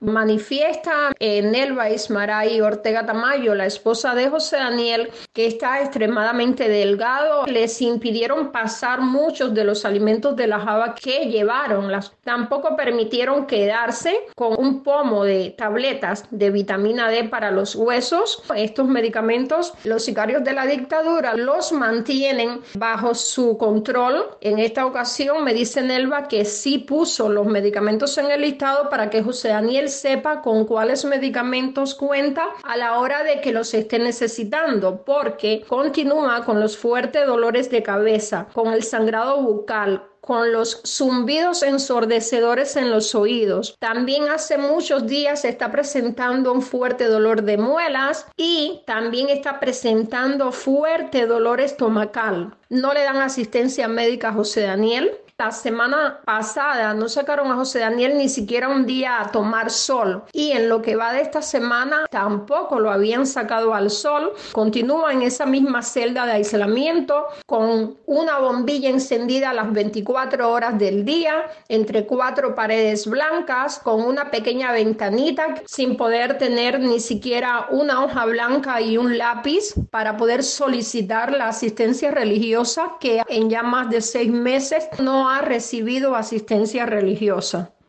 Manifiesta Nelva Ismaray Ortega Tamayo, la esposa de José Daniel, que está extremadamente delgado. Les impidieron pasar muchos de los alimentos de la java que llevaron. Tampoco permitieron quedarse con un pomo de tabletas de vitamina D para los huesos. Estos medicamentos, los sicarios de la dictadura los mantienen bajo su control. En esta ocasión me dice Nelva que sí puso los medicamentos en el listado para que José Daniel sepa con cuáles medicamentos cuenta a la hora de que los esté necesitando, porque continúa con los fuertes dolores de cabeza, con el sangrado bucal, con los zumbidos ensordecedores en los oídos. También hace muchos días está presentando un fuerte dolor de muelas y también está presentando fuerte dolor estomacal. No le dan asistencia médica a José Daniel. La semana pasada no sacaron a José Daniel ni siquiera un día a tomar sol, y en lo que va de esta semana tampoco lo habían sacado al sol. Continúa en esa misma celda de aislamiento con una bombilla encendida a las 24 horas del día, entre 4 paredes blancas, con una pequeña ventanita, sin poder tener ni siquiera una hoja blanca y un lápiz para poder solicitar la asistencia religiosa, que en ya más de 6 meses no ha recibido asistencia religiosa.